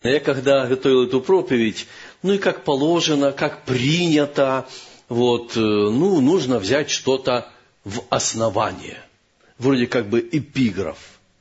Я когда готовил эту проповедь, и как положено, как принято, нужно взять что-то в основание. Вроде как бы эпиграф.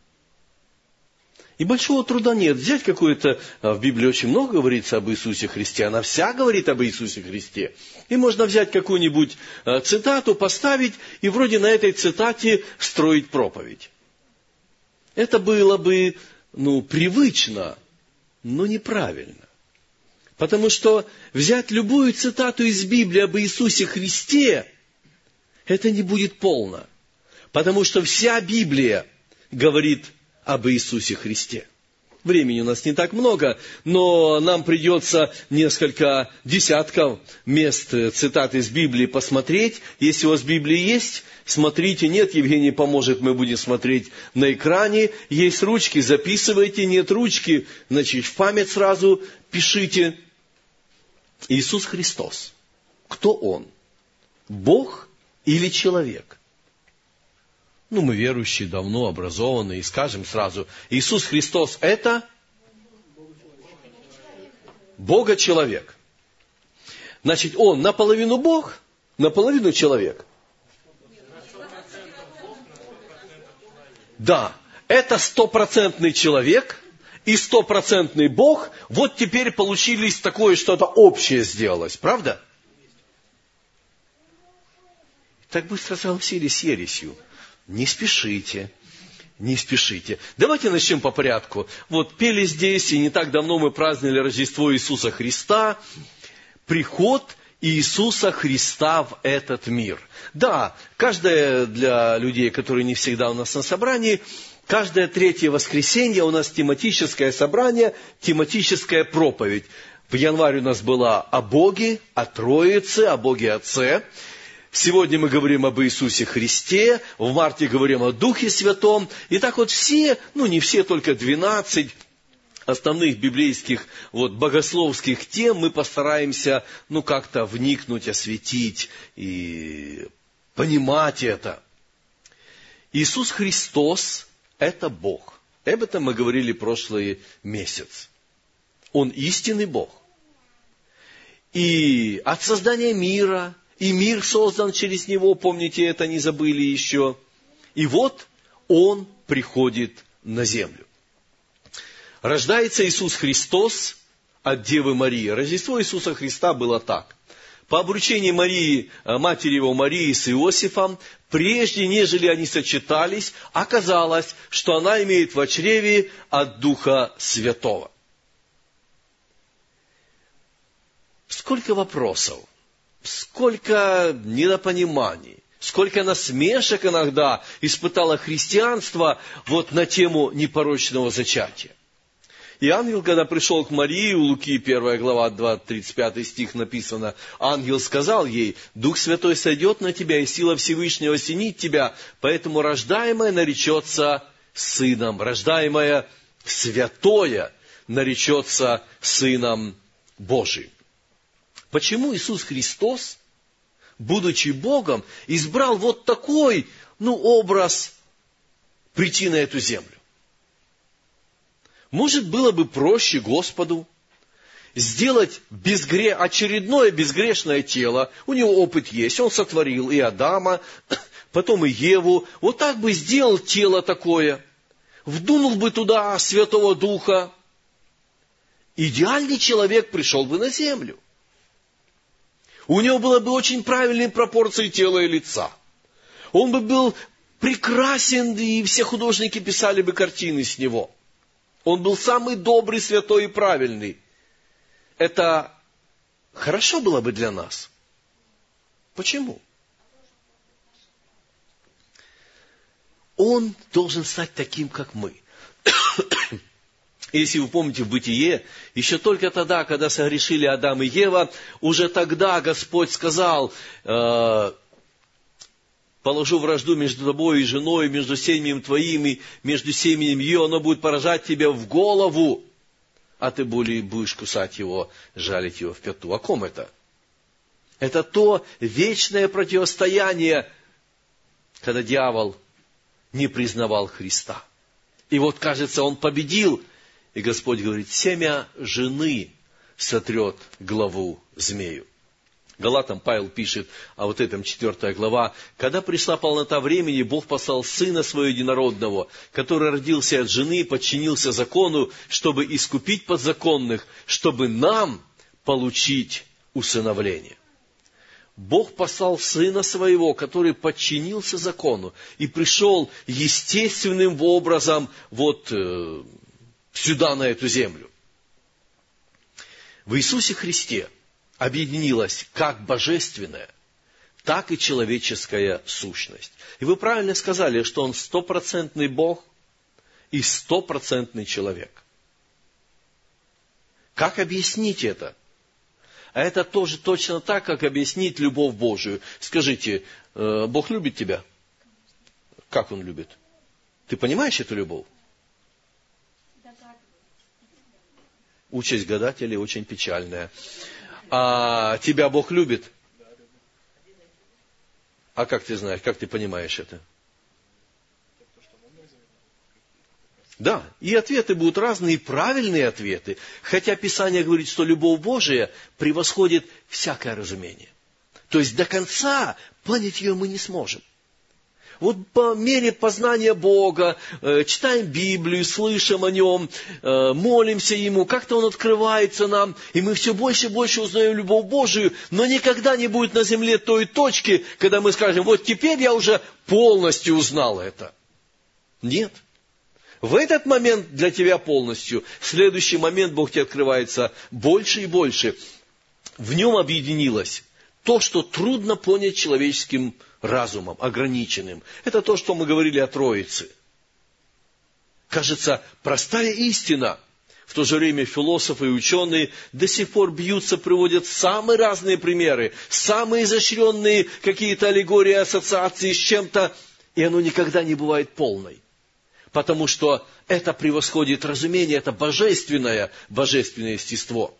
И большого труда нет. Взять какое-то, в Библии очень много говорится об Иисусе Христе, она вся говорит об Иисусе Христе. И можно взять какую-нибудь цитату, поставить, и вроде на этой цитате строить проповедь. Это было бы, привычно, но неправильно. Потому что взять любую цитату из Библии об Иисусе Христе, это не будет полно. Потому что вся Библия говорит об Иисусе Христе. Времени у нас не так много, но нам придется несколько десятков мест цитат из Библии посмотреть. Если у вас Библия есть, смотрите. Нет, Евгений поможет, мы будем смотреть на экране. Есть ручки, записывайте. Нет ручки, значит, в память сразу пишите. Иисус Христос. Кто Он? Бог или человек? Мы верующие, давно образованные, и скажем сразу, Иисус Христос – это Бога-человек. Значит, Он наполовину Бог, наполовину человек. Да, это 100% человек и 100% Бог. Вот теперь получились такое, что-то общее сделалось, правда? Так быстро согласились с ересью. Не спешите, не спешите. Давайте начнем по порядку. Пели здесь, и не так давно мы праздновали Рождество Иисуса Христа. Приход Иисуса Христа в этот мир. Да, каждое для людей, которые не всегда у нас на собрании, каждое третье воскресенье у нас тематическое собрание, тематическая проповедь. В январе у нас была о Боге, о Троице, о Боге Отце. Сегодня мы говорим об Иисусе Христе, в марте говорим о Духе Святом. И так все, не все, только 12 основных библейских богословских тем мы постараемся как-то вникнуть, осветить и понимать это. Иисус Христос – это Бог. Об этом мы говорили прошлый месяц. Он истинный Бог. И от создания мира... И мир создан через Него, помните, это не забыли еще. И Он приходит на землю. Рождается Иисус Христос от Девы Марии. Рождество Иисуса Христа было так. По обручении Марии, матери Его Марии с Иосифом, прежде нежели они сочетались, оказалось, что она имеет в чреве от Духа Святого. Сколько вопросов. Сколько недопониманий, сколько насмешек иногда испытало христианство на тему непорочного зачатия. И ангел, когда пришел к Марии, у Луки 1 глава 35 стих написано, ангел сказал ей: «Дух Святой сойдет на тебя, и сила Всевышнего осенит тебя, поэтому рождаемое наречется сыном, рождаемое святое наречется сыном Божиим». Почему Иисус Христос, будучи Богом, избрал такой, образ прийти на эту землю? Может, было бы проще Господу сделать очередное безгрешное тело. У него опыт есть, он сотворил и Адама, потом и Еву. Так бы сделал тело такое, вдунул бы туда Святого Духа. Идеальный человек пришел бы на землю. У него было бы очень правильные пропорции тела и лица. Он бы был прекрасен, и все художники писали бы картины с него. Он был самый добрый, святой и правильный. Это хорошо было бы для нас. Почему? Он должен стать таким, как мы. Если вы помните в Бытие, еще только тогда, когда согрешили Адам и Ева, уже тогда Господь сказал: «Положу вражду между тобой и женой, между семенем твоим и между семенем ее, оно будет поражать тебя в голову, а ты будешь кусать его, жалить его в пяту». О ком это? Это то вечное противостояние, когда дьявол не признавал Христа. И кажется, он победил. И Господь говорит, семя жены сотрет главу змею. Галатам Павел пишет, а вот этом 4 глава, «Когда пришла полнота времени, Бог послал Сына Своего Единородного, который родился от жены и подчинился закону, чтобы искупить подзаконных, чтобы нам получить усыновление». Бог послал Сына Своего, который подчинился закону и пришел естественным образом сюда, на эту землю. В Иисусе Христе объединилась как божественная, так и человеческая сущность. И вы правильно сказали, что Он 100% Бог и 100% человек. Как объяснить это? А это тоже точно так, как объяснить любовь Божию. Скажите, Бог любит тебя? Как Он любит? Ты понимаешь эту любовь? Участь гадателей очень печальная. А тебя Бог любит? А как ты знаешь, как ты понимаешь это? Да, и ответы будут разные, и правильные ответы. Хотя Писание говорит, что любовь Божия превосходит всякое разумение. То есть до конца понять ее мы не сможем. Вот по мере познания Бога, читаем Библию, слышим о Нем, молимся Ему, как-то Он открывается нам, и мы все больше и больше узнаем любовь Божию, но никогда не будет на земле той точки, когда мы скажем, вот теперь я уже полностью узнал это. Нет. В этот момент для тебя полностью, в следующий момент Бог тебе открывается больше и больше. В Нем объединилось то, что трудно понять человеческим разумом, ограниченным. Это то, что мы говорили о Троице. Кажется, простая истина. В то же время философы и ученые до сих пор бьются, приводят самые разные примеры, самые изощренные какие-то аллегории, ассоциации с чем-то, и оно никогда не бывает полной. Потому что это превосходит разумение, это божественное естество.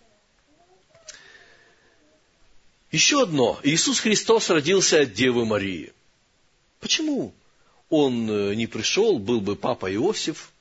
Еще одно. Иисус Христос родился от Девы Марии. Почему Он не пришел, был бы папа Иосиф,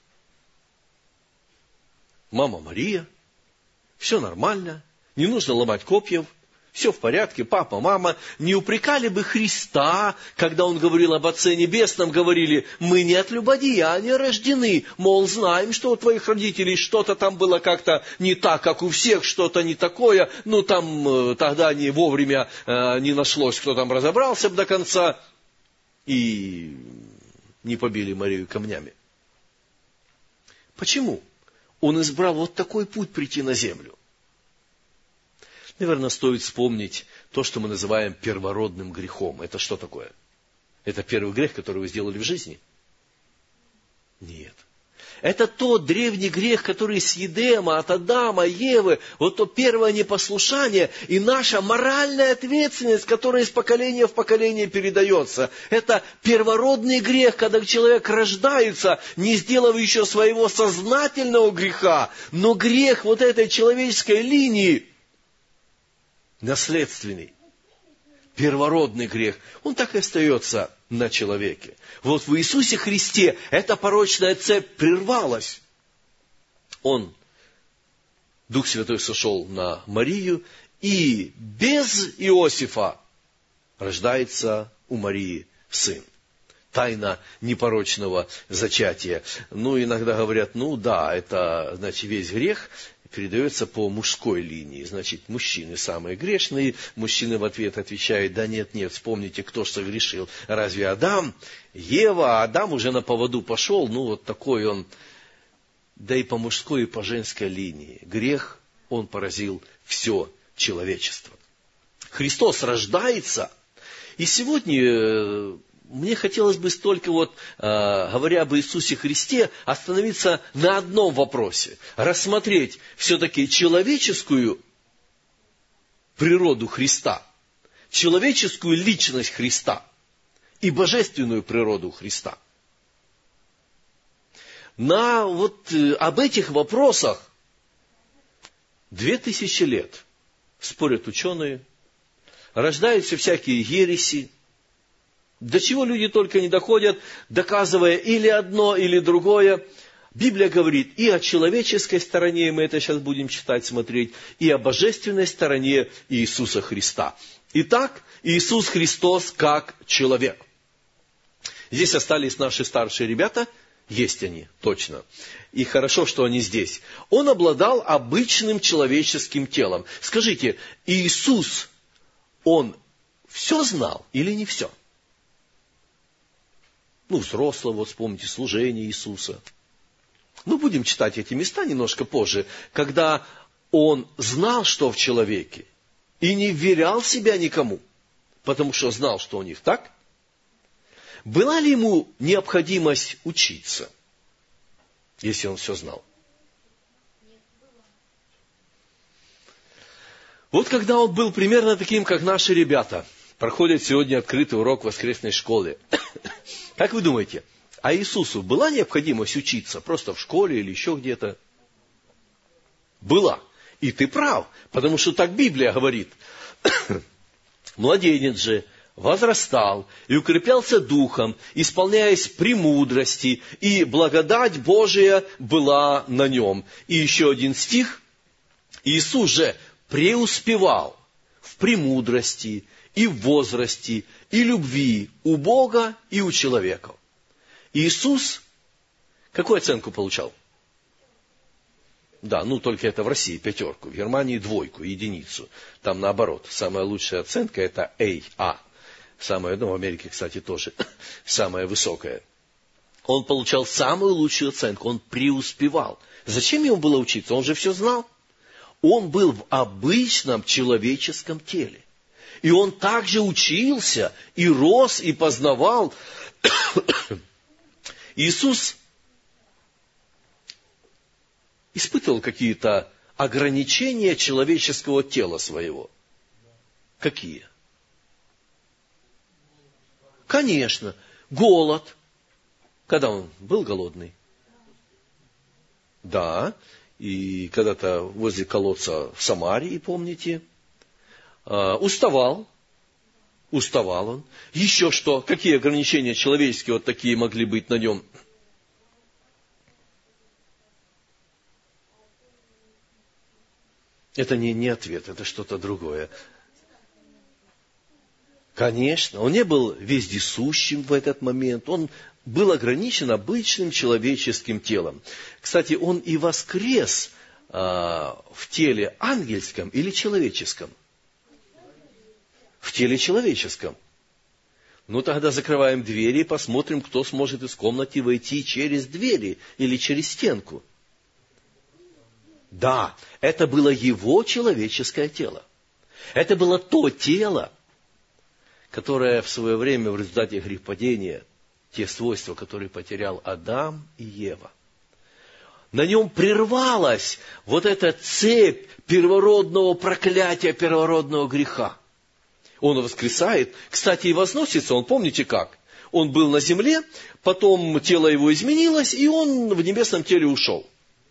мама Мария, все нормально, не нужно ломать копьев, все в порядке, папа, мама. Не упрекали бы Христа, когда Он говорил об Отце Небесном, говорили, мы не от любодеяния рождены, мол, знаем, что у твоих родителей что-то там было как-то не так, как у всех, что-то не такое, ну там тогда не вовремя не нашлось, кто там разобрался бы до конца, и не побили Марию камнями. Почему Он избрал вот такой путь прийти на землю? Наверное, стоит вспомнить то, что мы называем первородным грехом. Это что такое? Это первый грех, который вы сделали в жизни? Нет. Это тот древний грех, который с Едема, от Адама, Евы, вот то первое непослушание и наша моральная ответственность, которая из поколения в поколение передается. Это первородный грех, когда человек рождается, не сделав еще своего сознательного греха, но грех вот этой человеческой линии, наследственный, первородный грех, он так и остается на человеке. Вот в Иисусе Христе эта порочная цепь прервалась. Дух Святой сошел на Марию, и без Иосифа рождается у Марии сын. Тайна непорочного зачатия. Иногда говорят, это, значит, весь грех передается по мужской линии. Значит, мужчины самые грешные. Мужчины в ответ отвечают, да нет, вспомните, кто же согрешил. Разве Адам? Ева, а Адам уже на поводу пошел. Вот такой он. Да и по мужской, и по женской линии. Грех, он поразил все человечество. Христос рождается. И сегодня мне хотелось бы столько говоря об Иисусе Христе, остановиться на одном вопросе. Рассмотреть все-таки человеческую природу Христа, человеческую личность Христа и божественную природу Христа. Об этих вопросах 2000 лет спорят ученые, рождаются всякие ереси, до чего люди только не доходят, доказывая или одно, или другое. Библия говорит и о человеческой стороне, мы это сейчас будем читать, смотреть, и о божественной стороне Иисуса Христа. Итак, Иисус Христос как человек. Здесь остались наши старшие ребята, есть они, точно. И хорошо, что они здесь. Он обладал обычным человеческим телом. Скажите, Иисус, Он все знал или не все? Взрослого, вот вспомните, служение Иисуса. Будем читать эти места немножко позже, когда Он знал, что в человеке, и не вверял себя никому, потому что знал, что у них так. Была ли ему необходимость учиться, если он все знал? Вот когда он был примерно таким, как наши ребята, проходят сегодня открытый урок в воскресной школе. Как вы думаете, а Иисусу была необходимость учиться просто в школе или еще где-то? Была. И ты прав, потому что так Библия говорит. Младенец же возрастал и укреплялся духом, исполняясь премудрости, и благодать Божия была на нем. И еще один стих. Иисус же преуспевал в премудрости, и в возрасте, и любви у Бога и у человека. Иисус какую оценку получал? Да, только это в России 5, в Германии 2, 1. Там наоборот, самая лучшая оценка это А. Самая, в Америке, кстати, тоже самая высокая. Он получал самую лучшую оценку, он преуспевал. Зачем ему было учиться? Он же все знал. Он был в обычном человеческом теле. И он также учился, и рос, и познавал. Иисус испытывал какие-то ограничения человеческого тела своего. Какие? Конечно, голод. Когда он был голодный? Да, и когда-то возле колодца в Самарии, помните? Уставал он. Еще что? Какие ограничения человеческие вот такие могли быть на нем? Это не ответ, это что-то другое. Конечно, он не был вездесущим в этот момент, он был ограничен обычным человеческим телом. Кстати, он и воскрес в теле ангельском или человеческом? В теле человеческом. Тогда закрываем двери и посмотрим, кто сможет из комнаты войти через двери или через стенку. Да, это было его человеческое тело. Это было то тело, которое в свое время в результате грехопадения, те свойства, которые потерял Адам и Ева, на нем прервалась вот эта цепь первородного проклятия, первородного греха. Он воскресает, кстати, и возносится, он, помните как? Он был на земле, потом тело его изменилось, и он в небесном теле ушел.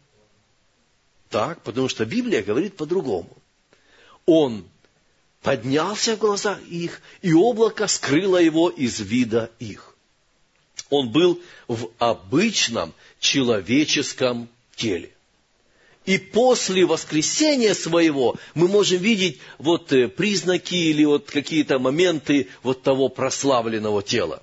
Так, потому что Библия говорит по-другому. Он поднялся в глаза их, и облако скрыло его из вида их. Он был в обычном человеческом теле. И после воскресения своего мы можем видеть признаки или какие-то моменты того прославленного тела.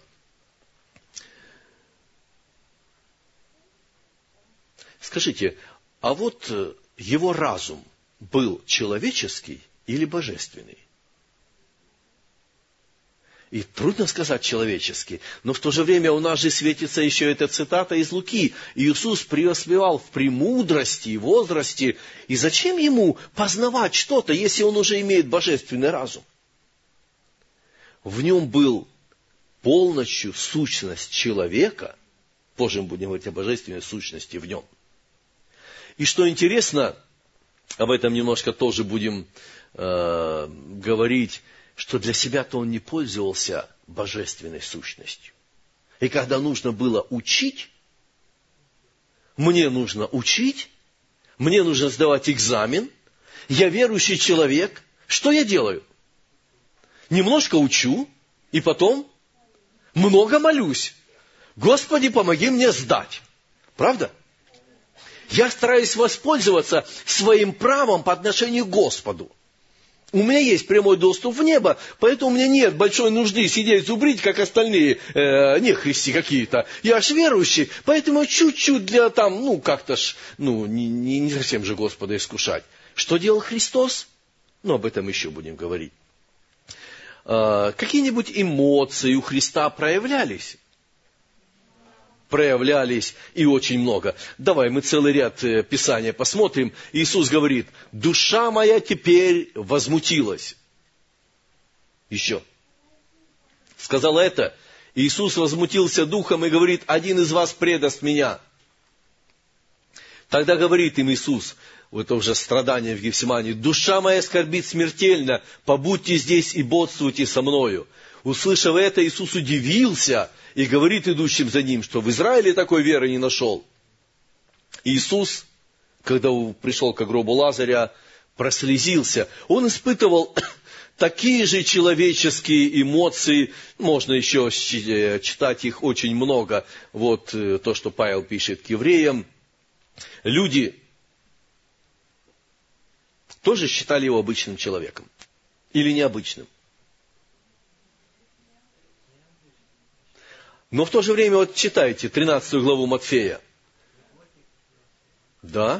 Скажите, а его разум был человеческий или божественный? И трудно сказать человеческий, но в то же время у нас же светится еще эта цитата из Луки. Иисус преуспевал в премудрости и возрасте. И зачем ему познавать что-то, если он уже имеет божественный разум? В нем был полностью сущность человека. Позже мы будем говорить о божественной сущности в нем. И что интересно, об этом немножко тоже будем говорить, что для себя-то он не пользовался божественной сущностью. И когда нужно было учить, мне нужно учить, мне нужно сдавать экзамен, я верующий человек, что я делаю? Немножко учу, и потом много молюсь. Господи, помоги мне сдать. Правда? Я стараюсь воспользоваться своим правом по отношению к Господу. У меня есть прямой доступ в небо, поэтому у меня нет большой нужды сидеть зубрить, как остальные нехристи какие-то. Я ж верующий, поэтому чуть-чуть для там, как-то ж, не совсем же Господа искушать. Что делал Христос? Об этом еще будем говорить. Какие-нибудь эмоции у Христа проявлялись? Проявлялись и очень много. Давай мы целый ряд Писания посмотрим. Иисус говорит: душа моя теперь возмутилась. Еще. Сказал это. Иисус возмутился духом и говорит: один из вас предаст меня. Тогда говорит им Иисус, это уже страдание в Гефсимании: душа моя скорбит смертельно, побудьте здесь и бодствуйте со мною. Услышав это, Иисус удивился и говорит идущим за ним, что в Израиле такой веры не нашел. Иисус, когда пришел к гробу Лазаря, прослезился. Он испытывал такие же человеческие эмоции, можно еще читать их очень много. Вот то, что Павел пишет к евреям. Люди тоже считали его обычным человеком или необычным. Но в то же время, вот читайте 13 главу Матфея. Да.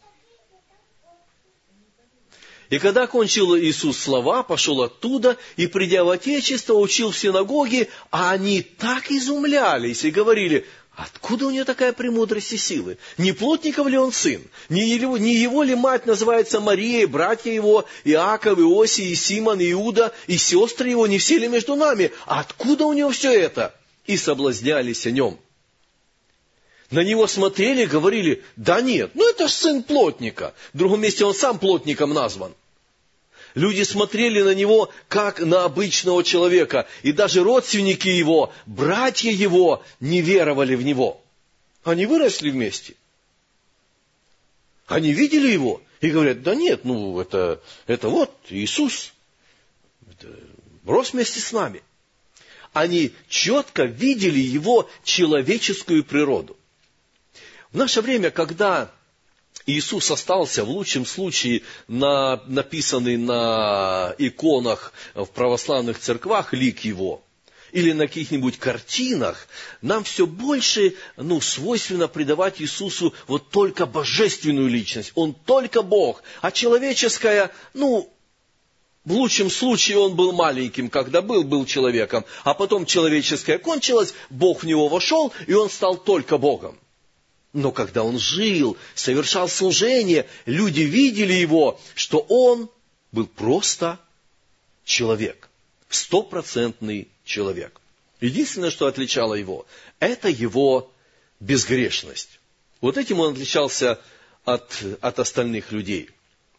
И когда кончил Иисус слова, пошел оттуда, и, придя в Отечество, учил в синагоге, а они так изумлялись и говорили: откуда у него такая премудрость и силы? Не плотников ли он сын? Не его ли мать называется Мария, братья его, Иаков, Иосий, и Симон, и Иуда, и сестры его, не все ли между нами? А откуда у него все это? И соблазнялись о нем. На него смотрели и говорили: да нет, это ж сын плотника. В другом месте он сам плотником назван. Люди смотрели на него, как на обычного человека. И даже родственники его, братья его, не веровали в него. Они выросли вместе. Они видели его и говорят: да нет, это вот Иисус. Рос вместе с нами. Они четко видели его человеческую природу. В наше время, когда Иисус остался, в лучшем случае, написанный на иконах в православных церквах лик его, или на каких-нибудь картинах, нам все больше свойственно придавать Иисусу вот только божественную личность. Он только Бог, а человеческая, в лучшем случае он был маленьким, когда был человеком, а потом человеческое кончилось, Бог в него вошел, и он стал только Богом. Но когда он жил, совершал служение, люди видели его, что он был просто человек, 100% человек. Единственное, что отличало его, это его безгрешность. Вот этим он отличался от остальных людей.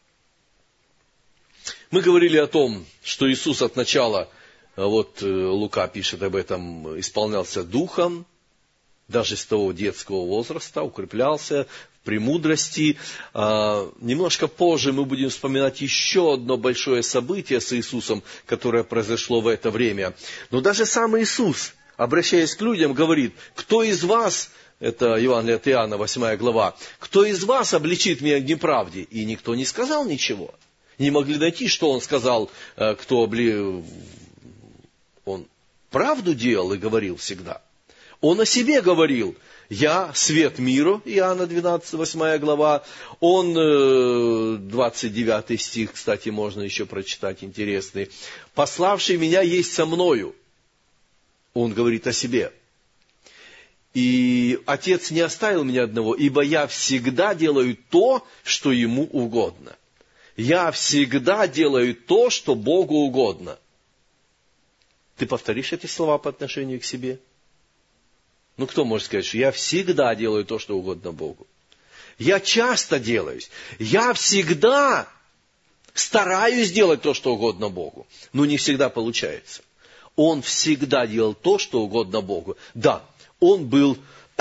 Мы говорили о том, что Иисус от начала, Лука пишет об этом, исполнялся духом, даже с того детского возраста, укреплялся в премудрости. Немножко позже мы будем вспоминать еще одно большое событие с Иисусом, которое произошло в это время. Но даже сам Иисус, обращаясь к людям, говорит: кто из вас, это Евангелие от Иоанна, 8 глава, кто из вас обличит меня в неправде? И никто не сказал ничего. Не могли найти, что он сказал, он правду делал и говорил всегда. Он о себе говорил: я свет миру, Иоанна 12, 8 глава. Он, 29 стих, кстати, можно еще прочитать, интересный. Пославший меня есть со мною. Он говорит о себе. И Отец не оставил меня одного, ибо я всегда делаю то, что ему угодно. Я всегда делаю то, что Богу угодно. Ты повторишь эти слова по отношению к себе? Кто может сказать, что я всегда делаю то, что угодно Богу? Я часто делаюсь. Я всегда стараюсь делать то, что угодно Богу. Но не всегда получается. Он всегда делал то, что угодно Богу. Да, он был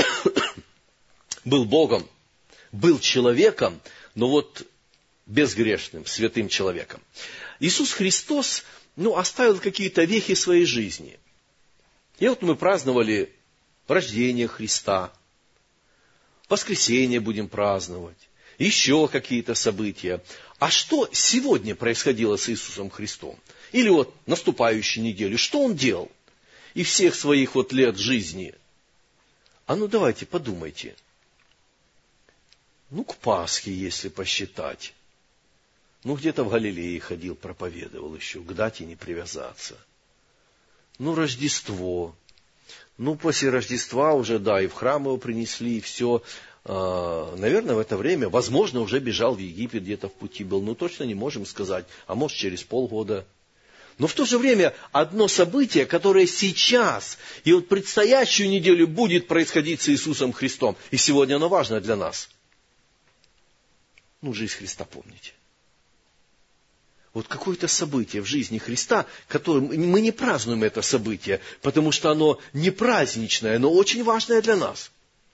Богом, был человеком, но безгрешным, святым человеком. Иисус Христос, оставил какие-то вехи своей жизни. И мы праздновали рождение Христа. воскресенье будем праздновать, еще какие-то события. А что сегодня происходило с Иисусом Христом? Или вот наступающей неделю, что Он делал? И всех своих вот лет жизни. А ну давайте подумайте. Ну, к Пасхе, если посчитать. Ну, где-то в Галилее ходил, проповедовал еще, к дате не привязаться. Ну, Рождество. Ну, после Рождества уже, да, и в храм его принесли, и все. Наверное, в это время, возможно, уже бежал в Египет, где-то в пути был. Ну, точно не можем сказать. А может, через полгода. Но в то же время одно событие, которое сейчас и вот предстоящую неделю будет происходить с Иисусом Христом. И сегодня оно важно для нас. Ну, жизнь Христа помните. Вот какое-то событие в жизни Христа, которое мы не празднуем это событие, потому что оно не праздничное, но очень важное для нас.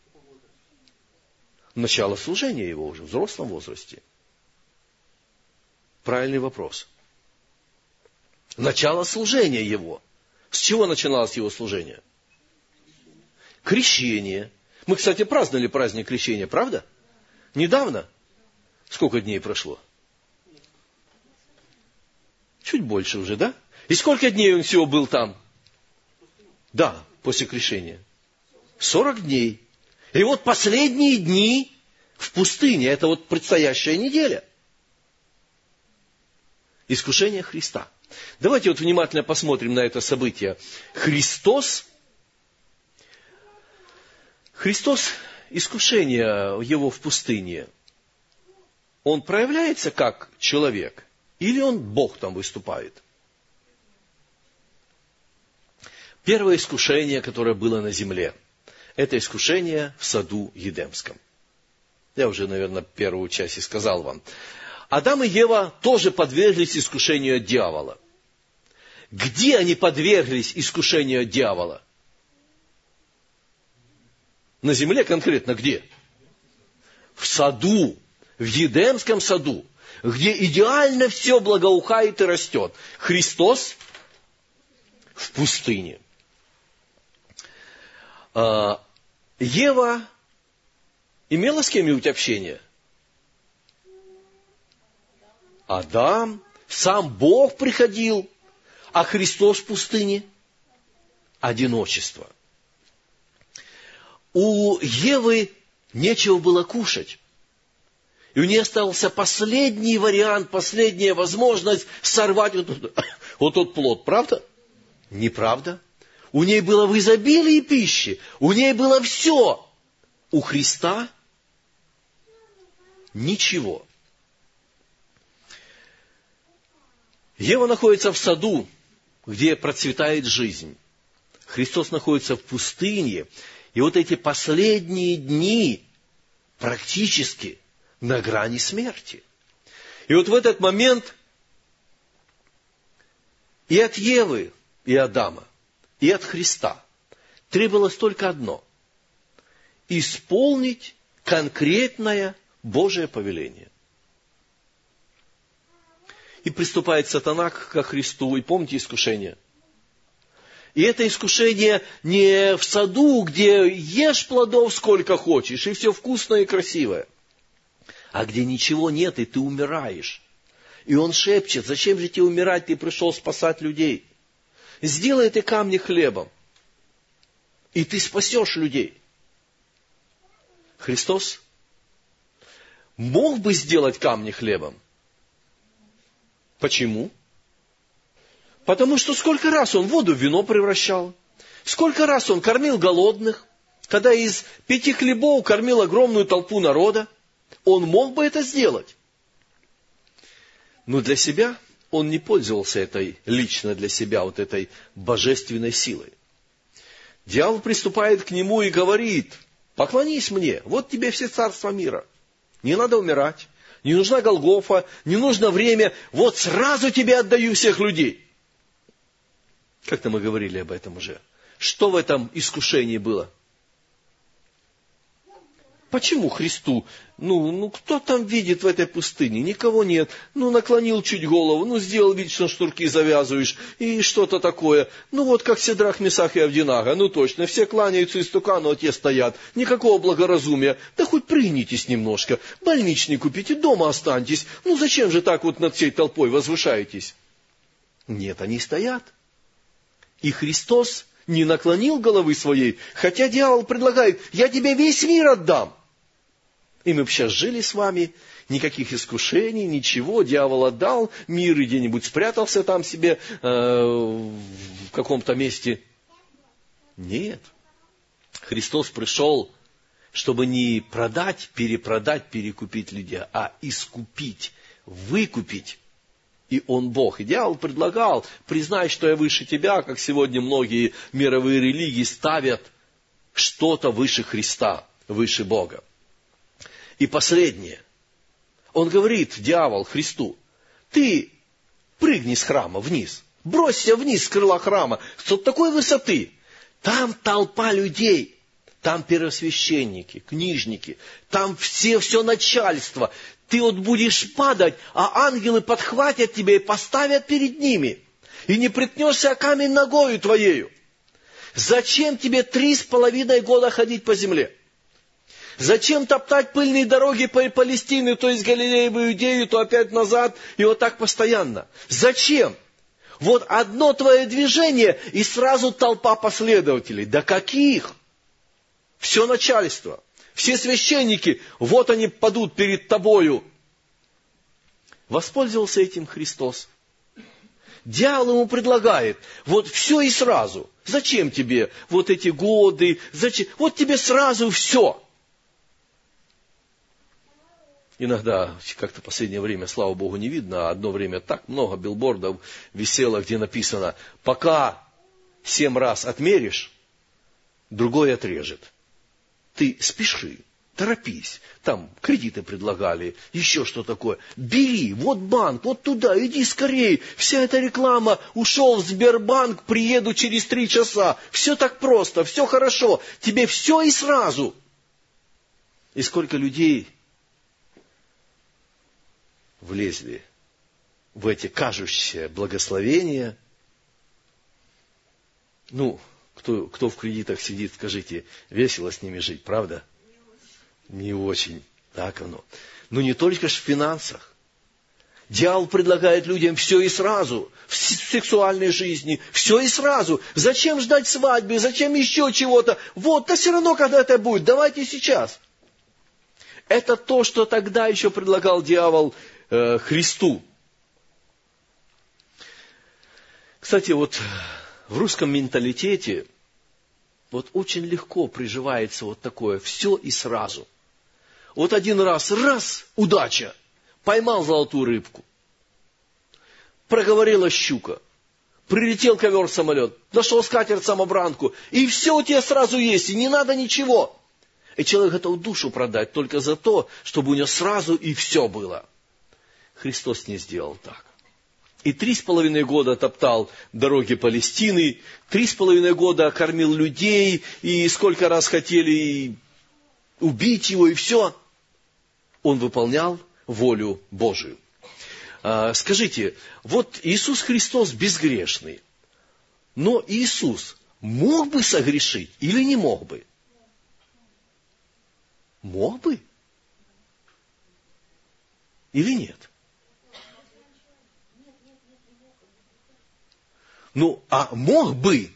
Начало служения Его уже в взрослом возрасте. Правильный вопрос. Начало служения Его. С чего начиналось Его служение? Крещение. Мы, кстати, праздновали праздник крещения, правда? Недавно. Сколько дней прошло? Чуть больше уже, да? И сколько дней Он всего был там? Да, после крещения. 40 дней. И вот последние дни в пустыне, это вот предстоящая неделя. Искушение Христа. Давайте вот внимательно посмотрим на это событие. Христос, искушение Его в пустыне, Он проявляется как человек? Или Он Бог там выступает? Первое искушение, которое было на земле, это искушение в саду Едемском. Я уже, наверное, первую часть и сказал вам. Адам и Ева тоже подверглись искушению от дьявола. Где они подверглись искушению от дьявола? На земле конкретно где? В саду, в Едемском саду, где идеально все благоухает и растет. Христос в пустыне. Ева имела с кем-нибудь общение? Адам, сам Бог приходил, а Христос в пустыне – одиночество. У Евы нечего было кушать. И у нее остался последний вариант, последняя возможность сорвать вот тот плод. Правда? Неправда. У ней было в изобилии пищи, у ней было все. У Христа ничего. Ева находится в саду, где процветает жизнь. Христос находится в пустыне. И вот эти последние дни практически на грани смерти. И вот в этот момент и от Евы, и Адама, и от Христа требовалось только одно – исполнить конкретное Божие повеление. И приступает сатана ко Христу. И помните искушение? И это искушение не в саду, где ешь плодов сколько хочешь, и все вкусное и красивое, а где ничего нет, и ты умираешь. И он шепчет: зачем же тебе умирать, ты пришел спасать людей. Сделай ты камни хлебом, и ты спасешь людей. Христос мог бы сделать камни хлебом. Почему? Потому что сколько раз Он воду в вино превращал, сколько раз Он кормил голодных, когда из 5 хлебов кормил огромную толпу народа. Он мог бы это сделать. Но для себя Он не пользовался этой, лично для себя, вот этой божественной силой. Дьявол приступает к Нему и говорит: поклонись мне, вот тебе все царства мира. Не надо умирать, не нужна Голгофа, не нужно время, вот сразу тебе отдаю всех людей. Как-то мы говорили об этом уже. Что в этом искушении было? Почему Христу? Кто там видит в этой пустыне? Никого нет. Наклонил чуть голову, сделал вид, что шнурки завязываешь, и что-то такое. Как Сидрах, Месах и Авденаго. Точно, все кланяются истукану, а те стоят. Никакого благоразумия. Да хоть прыгнитесь немножко, больничный купите, дома останьтесь. Зачем же так над всей толпой возвышаетесь? Нет, они стоят. И Христос не наклонил головы своей, хотя дьявол предлагает: я тебе весь мир отдам. И мы бы сейчас жили с вами, никаких искушений, ничего, дьявол отдал мир и где-нибудь спрятался там себе в каком-то месте. Нет. Христос пришел, чтобы не продать, перепродать, перекупить людей, а искупить, выкупить. И Он Бог. И дьявол предлагал: признай, что я выше тебя, как сегодня многие мировые религии ставят что-то выше Христа, выше Бога. И последнее. Он говорит, дьявол, Христу: ты прыгни с храма вниз, бросься вниз с крыла храма, с такой высоты. Там толпа людей, там первосвященники, книжники, там все начальство. Ты будешь падать, а ангелы подхватят тебя и поставят перед ними. И не приткнешься о камень ногою твоею. Зачем тебе 3,5 года ходить по земле? Зачем топтать пыльные дороги по Палестине, то из Галилеи в Иудею, то опять назад, и так постоянно? Зачем? Одно твое движение, и сразу толпа последователей. Да каких? Все начальство, все священники, они падут перед тобою. Воспользовался этим Христос. Дьявол ему предлагает: все и сразу. Зачем тебе эти годы? Зачем? Тебе сразу все. Иногда, как-то в последнее время, слава Богу, не видно, а одно время так много билбордов висело, где написано: пока 7 раз отмеришь, другой отрежет. Ты спеши, торопись. Там кредиты предлагали, еще что такое. Бери, банк, туда, иди скорее. Вся эта реклама: ушел в Сбербанк, приеду через 3 часа. Все так просто, все хорошо. Тебе все и сразу. И сколько людей влезли в эти кажущиеся благословения. Кто в кредитах сидит, скажите, весело с ними жить, правда? Не очень. Так оно. Не только ж в финансах. Дьявол предлагает людям все и сразу. В сексуальной жизни. Все и сразу. Зачем ждать свадьбы? Зачем еще чего-то? Да все равно, когда это будет. Давайте сейчас. Это то, что тогда еще предлагал дьявол Христу. Кстати, в русском менталитете очень легко приживается такое все и сразу. Один раз, удача, поймал золотую рыбку, проговорила щука, прилетел ковер-самолет, нашел скатерть-самобранку, и все у тебя сразу есть, и не надо ничего. И человек готов душу продать только за то, чтобы у него сразу и все было. Христос не сделал так. И 3,5 года топтал дороги Палестины, 3,5 года кормил людей, и сколько раз хотели убить его, и все. Он выполнял волю Божию. Скажите, Иисус Христос безгрешный, но Иисус мог бы согрешить или не мог бы? Мог бы? Или нет? А мог бы.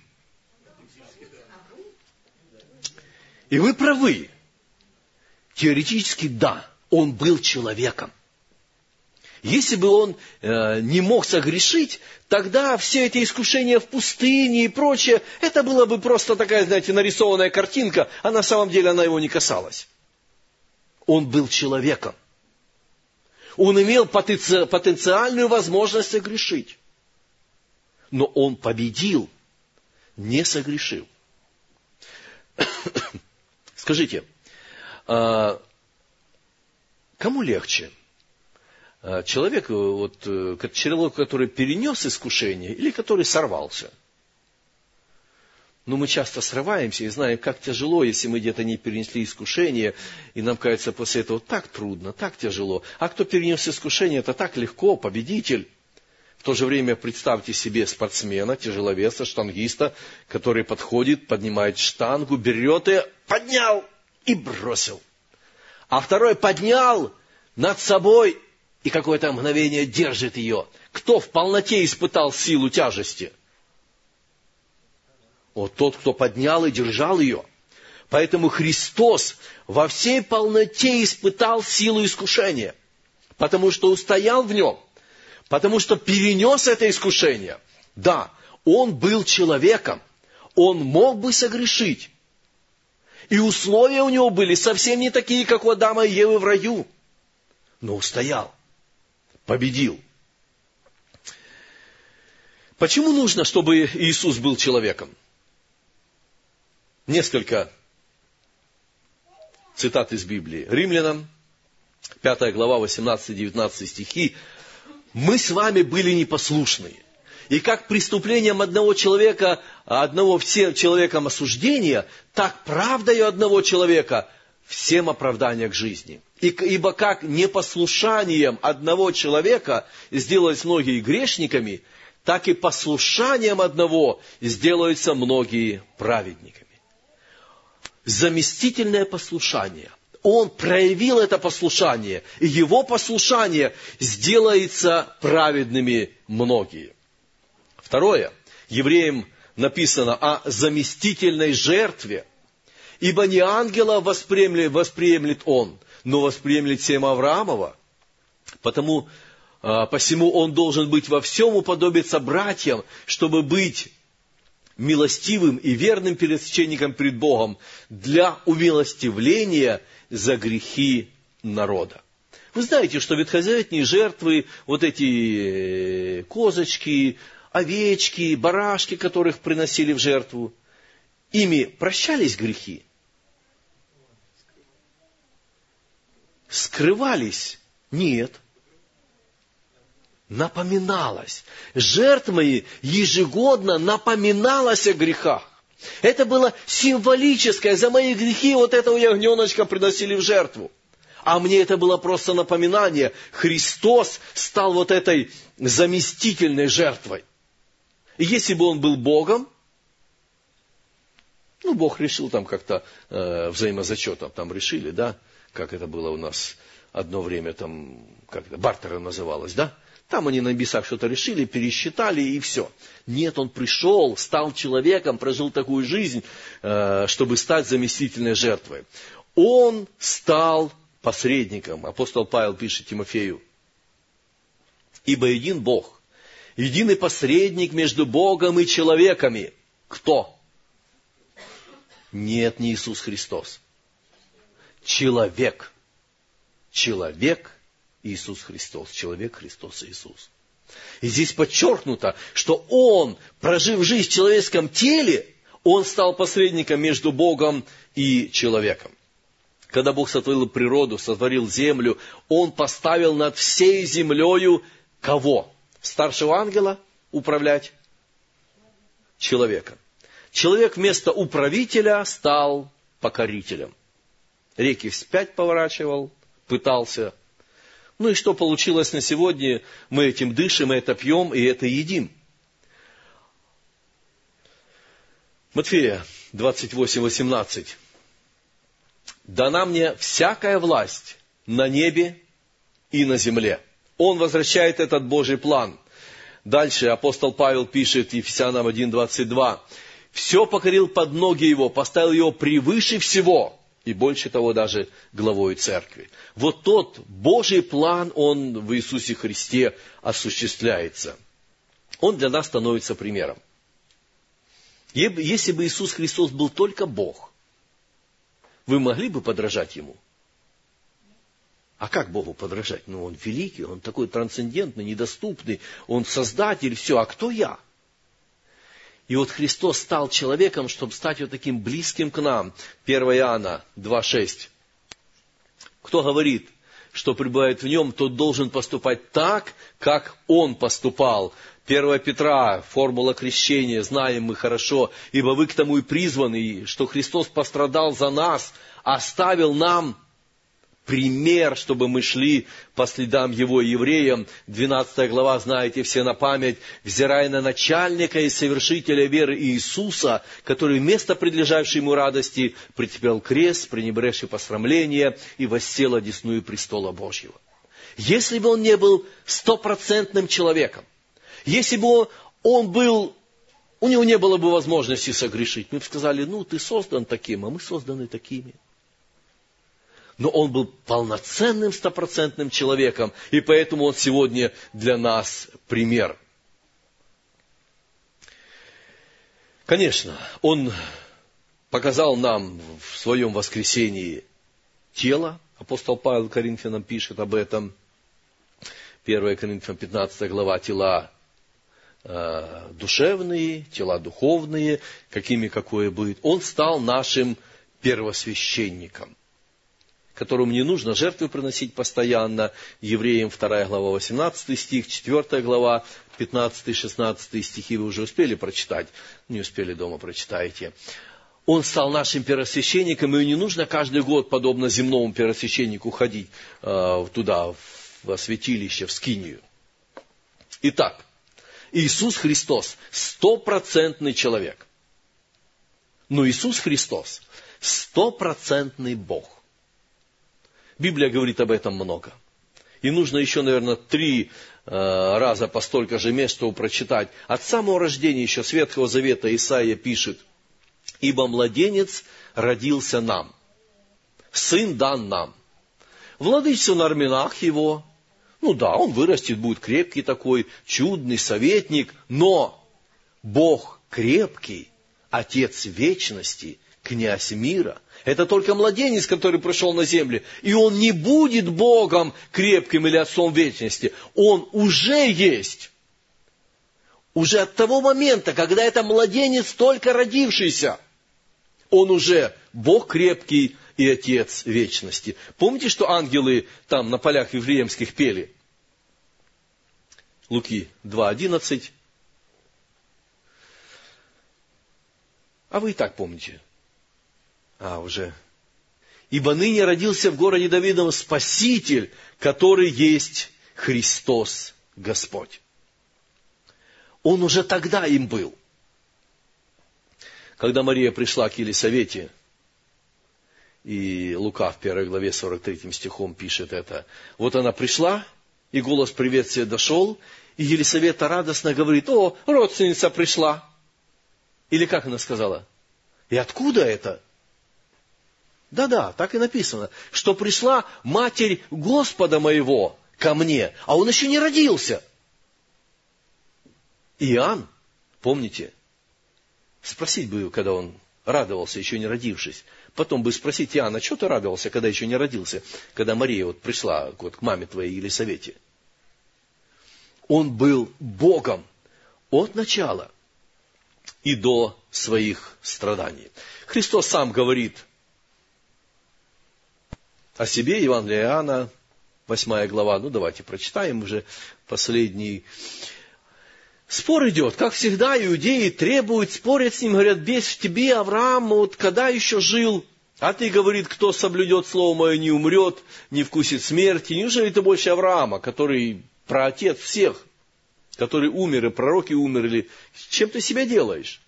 И вы правы. Теоретически да, он был человеком. Если бы он не мог согрешить, тогда все эти искушения в пустыне и прочее, это была бы просто такая, нарисованная картинка, а на самом деле она его не касалась. Он был человеком. Он имел потенциальную возможность согрешить. Но он победил, не согрешил. Скажите, кому легче? Человеку, который перенес искушение или который сорвался? Но мы часто срываемся и знаем, как тяжело, если мы где-то не перенесли искушение, и нам кажется после этого так трудно, так тяжело. А кто перенес искушение, это так легко, победитель. В то же время представьте себе спортсмена, тяжеловеса, штангиста, который подходит, поднимает штангу, берет ее, поднял и бросил. А второй поднял над собой и какое-то мгновение держит ее. Кто в полноте испытал силу тяжести? Вот тот, кто поднял и держал ее. Поэтому Христос во всей полноте испытал силу искушения, потому что устоял в нем, потому что перенес это искушение. Да, Он был человеком, Он мог бы согрешить. И условия у Него были совсем не такие, как у Адама и Евы в раю. Но устоял, победил. Почему нужно, чтобы Иисус был человеком? Несколько цитат из Библии. Римлянам, 5 глава, 18-19 стихи. «Мы с вами были непослушны, и как преступлением одного человека, всем человеком осуждения, так правдою одного человека всем оправдание к жизни. Ибо как непослушанием одного человека сделались многие грешниками, так и послушанием одного сделаются многие праведниками». Заместительное послушание. Он проявил это послушание, и его послушание сделается праведными многие. Второе. Евреям написано о заместительной жертве. «Ибо не ангела восприемлет он, но восприемлет семя Авраамова. Посему он должен быть во всем уподобиться братьям, чтобы быть милостивым и верным пересвященником пред Богом для умилостивления за грехи народа». Вы знаете, что ветхозаветные жертвы, вот эти козочки, овечки, барашки, которых приносили в жертву, ими прощались грехи? Скрывались? Нет. Напоминалось. Жертвами ежегодно напоминалось о грехах. Это было символическое. За мои грехи вот этого ягненочка приносили в жертву. А мне это было просто напоминание. Христос стал вот этой заместительной жертвой. И если бы Он был Богом, Бог решил там как-то взаимозачетом, там решили, да, как это было у нас одно время, там, как это, бартера называлось, да? Там они на небесах что-то решили, пересчитали, и все. Нет, Он пришел, стал человеком, прожил такую жизнь, чтобы стать заместительной жертвой. Он стал посредником. Апостол Павел пишет Тимофею: «Ибо един Бог, единый посредник между Богом и человеками». Кто? Нет, не Иисус Христос. Человек. Человек Иисус Христос. Человек Христос Иисус. И здесь подчеркнуто, что Он, прожив жизнь в человеческом теле, Он стал посредником между Богом и человеком. Когда Бог сотворил природу, сотворил землю, Он поставил над всей землею кого? Старшего ангела управлять? Человека. Человек вместо управителя стал покорителем. Реки вспять поворачивал, пытался. И что получилось на сегодня? Мы этим дышим, это пьем и это едим. Матфея 28:18. «Дана мне всякая власть на небе и на земле». Он возвращает этот Божий план. Дальше апостол Павел пишет Ефесянам 1:22. «Все покорил под ноги Его, поставил Его превыше всего». И больше того, даже главой церкви. Вот тот Божий план, он в Иисусе Христе осуществляется. Он для нас становится примером. Если бы Иисус Христос был только Бог, вы могли бы подражать Ему? А как Богу подражать? Он великий, Он такой трансцендентный, недоступный, Он Создатель, все. А кто я? И вот Христос стал человеком, чтобы стать вот таким близким к нам. 1 Иоанна 2:6. Кто говорит: что пребывает в нем, тот должен поступать так, как он поступал. 1 Петра, формула крещения, знаем мы хорошо, ибо вы к тому и призваны, что Христос пострадал за нас, оставил нам пример, чтобы мы шли по следам Его. Евреям, 12 глава, знаете все на память, взирая на начальника и совершителя веры Иисуса, который вместо предлежавшей ему радости претерпел крест, пренебрегший посрамление, и воссел одесную престола Божьего. Если бы он не был стопроцентным человеком, если бы он был, у него не было бы возможности согрешить, мы бы сказали, ты создан таким, а мы созданы такими. Но он был полноценным, стопроцентным человеком, и поэтому он сегодня для нас пример. Конечно, он показал нам в своем воскресении тело. Апостол Павел Коринфянам пишет об этом. 1 Коринфянам 15 глава, тела душевные, тела духовные, какое будет. Он стал нашим первосвященником, которому не нужно жертвы приносить постоянно. Евреям 2 глава, 18 стих, 4 глава, 15-16 стихи вы уже успели прочитать. Не успели, дома прочитайте. Он стал нашим первосвященником, и не нужно каждый год, подобно земному первосвященнику, ходить туда, в святилище, в скинию. Итак, Иисус Христос стопроцентный человек. Но Иисус Христос стопроцентный Бог. Библия говорит об этом много. И нужно еще, наверное, 3 раза по столько же мест, чтобы прочитать. От самого рождения еще с Ветхого Завета Исаия пишет: «Ибо младенец родился нам, сын дан нам, владычество на раменах его». Он вырастет, будет крепкий такой, чудный советник, но Бог крепкий, Отец вечности, князь мира. Это только младенец, который пришел на землю. И он не будет Богом крепким или Отцом вечности. Он уже есть. Уже от того момента, когда это младенец только родившийся, он уже Бог крепкий и Отец вечности. Помните, что ангелы там на полях Вифлеемских пели? Луки 2:11. А вы и так помните. Уже. «Ибо ныне родился в городе Давидовом Спаситель, который есть Христос Господь». Он уже тогда им был. Когда Мария пришла к Елисавете, и Лука в 1 главе 43 стихом пишет это. Вот она пришла, и голос приветствия дошел, и Елисавета радостно говорит: «О, родственница пришла». Или как она сказала? «И откуда это?» Да, так и написано, что пришла Матерь Господа моего ко мне, а он еще не родился. Иоанн, помните, спросить бы, когда он радовался, еще не родившись, потом бы спросить: Иоанна, что ты радовался, когда еще не родился, когда Мария пришла к маме твоей Елисавете? Он был Богом от начала и до своих страданий. Христос сам говорит о себе, Евангелие Иоанна, 8 глава, давайте прочитаем уже последний. Спор идет, как всегда, иудеи требуют, спорят с ним, говорят: без в тебе, Авраам, когда еще жил? А ты, говорит, кто соблюдет слово мое, не умрет, не вкусит смерти. Неужели ты больше Авраама, который праотец всех, который умер, и пророки умерли? Чем ты себя делаешь?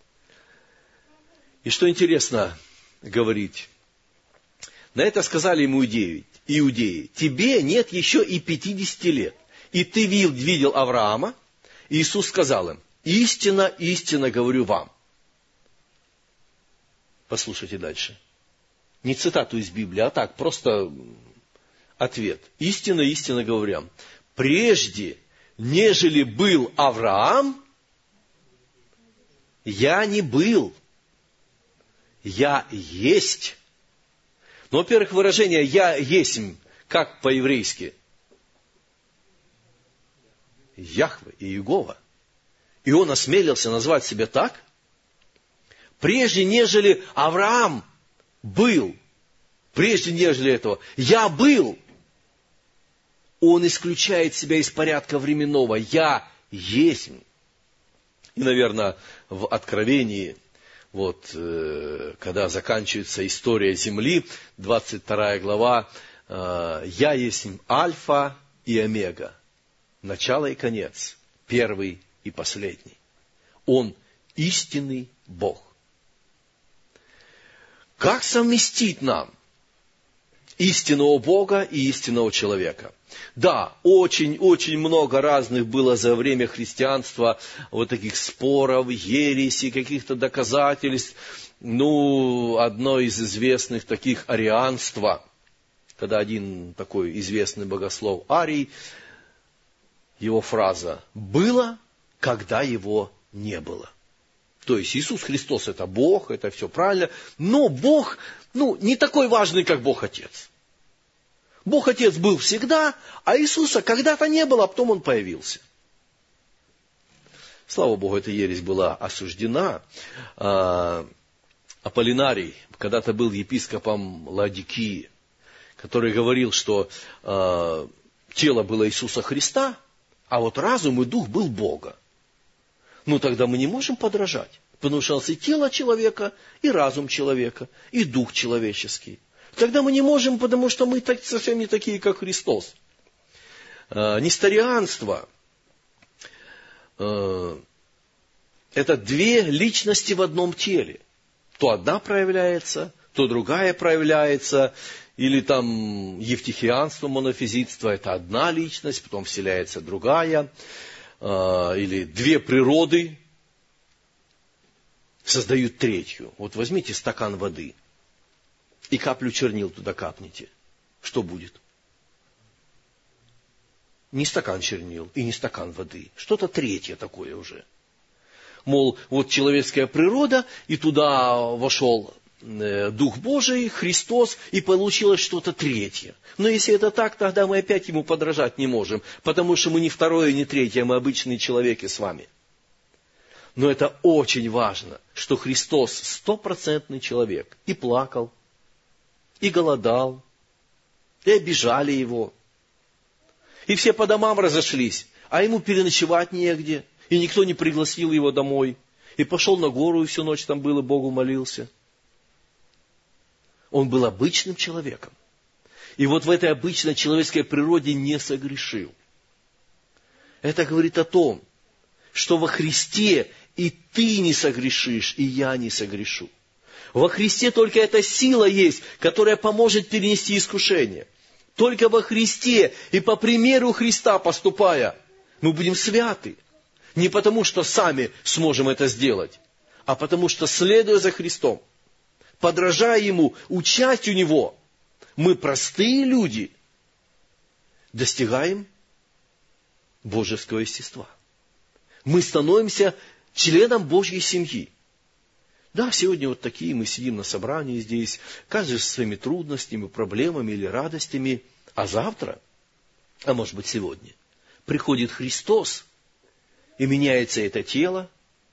И что интересно говорить, на это сказали ему иудеи: тебе нет еще и 50 лет, и ты видел Авраама? Иисус сказал им: истинно, истинно говорю вам. Послушайте дальше. Не цитату из Библии, а так, просто ответ. Истинно, истинно говорю вам. Прежде, нежели был Авраам, я не был. Я есть. Но, во-первых, выражение «я есмь», как по-еврейски? Яхве и Иегова. И он осмелился назвать себя так? Прежде, нежели Авраам был, прежде, нежели этого, я был. Он исключает себя из порядка временного. «Я есть». И, наверное, в Откровении, когда заканчивается история земли, 22 глава, «Я есть Альфа и Омега, начало и конец, первый и последний». Он истинный Бог. Как совместить нам истинного Бога и истинного человека? Да, очень много разных было за время христианства таких споров, ересей, каких-то доказательств. Одно из известных таких — арианство, когда один такой известный богослов Арий, его фраза: «Было, когда его не было». То есть Иисус Христос — это Бог, это все правильно, но Бог, не такой важный, как Бог Отец. Бог Отец был всегда, а Иисуса когда-то не было, а потом Он появился. Слава Богу, эта ересь была осуждена. Аполлинарий когда-то был епископом Лаодикии, который говорил, что тело было Иисуса Христа, а разум и дух был Бога. Тогда мы не можем подражать, потому что у нас и тело человека, и разум человека, и дух человеческий. Тогда мы не можем, потому что мы совсем не такие, как Христос. Несторианство – это две личности в одном теле. То одна проявляется, то другая проявляется. Или евтихианство, монофизитство – это одна личность, потом вселяется другая. Или две природы создают третью. Возьмите стакан воды и каплю чернил туда капните. Что будет? Не стакан чернил и не стакан воды. Что-то третье такое уже. Мол, человеческая природа, и туда вошел Дух Божий, Христос, и получилось что-то третье. Но если это так, тогда мы опять Ему подражать не можем, потому что мы не второе, не третье, мы обычные человеки с вами. Но это очень важно, что Христос 100% человек. И плакал, и голодал, и обижали Его. И все по домам разошлись, а Ему переночевать негде, и никто не пригласил Его домой. И пошел на гору, и всю ночь там был, и Богу молился. Он был обычным человеком. И в этой обычной человеческой природе не согрешил. Это говорит о том, что во Христе и ты не согрешишь, и я не согрешу. Во Христе только эта сила есть, которая поможет перенести искушение. Только во Христе и по примеру Христа поступая, мы будем святы. Не потому, что сами сможем это сделать, а потому, что, следуя за Христом, подражая Ему, учась у Него, мы, простые люди, достигаем божеского естества. Мы становимся членом Божьей семьи. Да, сегодня такие мы сидим на собрании здесь, каждый со своими трудностями, проблемами или радостями, а завтра, а может быть сегодня, приходит Христос, и меняется это тело,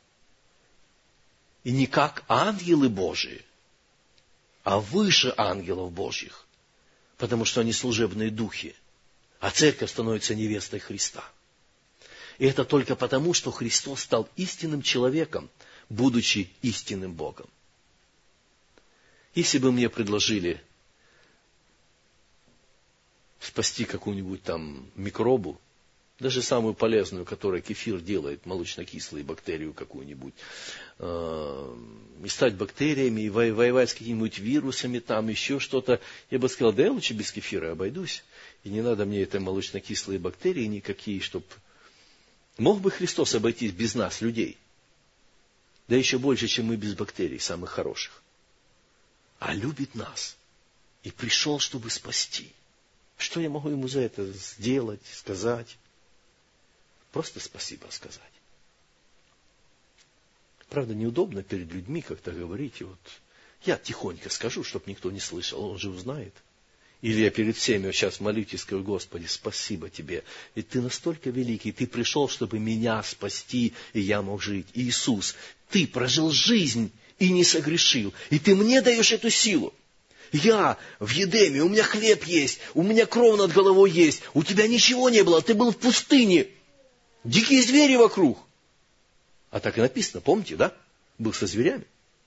и не как ангелы Божии, а выше ангелов Божьих, потому что они служебные духи, а церковь становится невестой Христа. И это только потому, что Христос стал истинным человеком, будучи истинным Богом. Если бы мне предложили спасти какую-нибудь микробу, даже самую полезную, которую кефир делает, молочно-кислую бактерию какую-нибудь, и стать бактериями, и воевать с какими-нибудь вирусами, еще что-то, я бы сказал, да я лучше без кефира обойдусь, и не надо мне этой молочно-кислые бактерии никакие, чтоб... Мог бы Христос обойтись без нас, людей? Да еще больше, чем мы без бактерий, самых хороших. А любит нас. И пришел, чтобы спасти. Что я могу Ему за это сделать, сказать? Просто спасибо сказать. Правда, неудобно перед людьми как-то говорить. Я тихонько скажу, чтобы никто не слышал, он же узнает. Или я перед всеми сейчас молюсь и скажу: Господи, спасибо Тебе. Ведь Ты настолько великий, Ты пришел, чтобы меня спасти, и я мог жить. Иисус, Ты прожил жизнь и не согрешил. И Ты мне даешь эту силу. Я в Едеме, у меня хлеб есть, у меня кров над головой есть, у тебя ничего не было, ты был в пустыне. Дикие звери вокруг. А так и написано, помните, да? Был со зверями.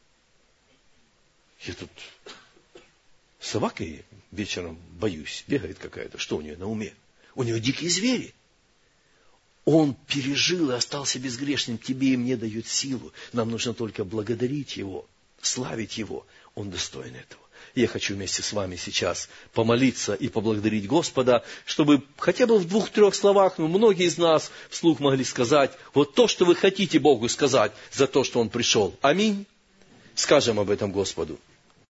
Я тут собакой вечером боюсь, бегает какая-то. Что у нее на уме? У нее дикие звери. Он пережил и остался безгрешным. Тебе и мне дает силу. Нам нужно только благодарить Его, славить Его. Он достоин этого. Я хочу вместе с вами сейчас помолиться и поблагодарить Господа, чтобы хотя бы в 2-3 словах, многие из нас вслух могли сказать вот то, что вы хотите Богу сказать за то, что Он пришел. Аминь. Скажем об этом Господу.